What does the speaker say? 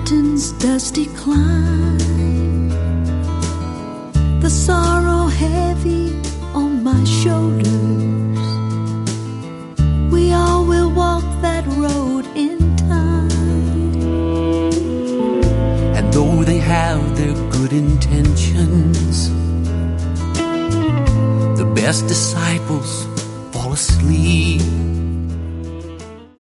mountain's dusty climb, the sorrow heavy on my shoulders, we all will walk that road in time. And though they have their good intentions, the best disciples fall asleep.